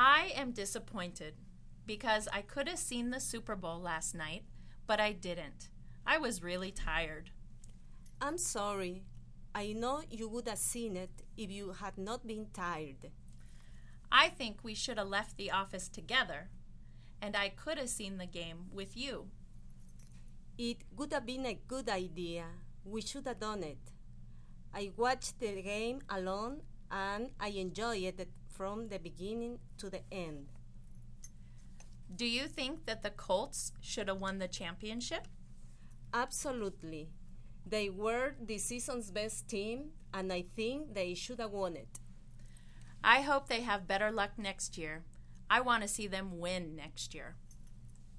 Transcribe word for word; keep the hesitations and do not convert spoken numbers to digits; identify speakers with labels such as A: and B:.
A: I am disappointed because I could have seen the Super Bowl last night, but I didn't. I was really tired.
B: I'm sorry. I know you would have seen it if you had not been tired.
A: I think we should have left the office together, and I could have seen the game with you.
B: It would have been a good idea. We should have done it. I watched the game alone, and I enjoyed it from the beginning to the end.
A: Do you think that the Colts should have won the championship?
B: Absolutely. They were this season's best team, and I think they should have won it.
A: I hope they have better luck next year. I want to see them win next year.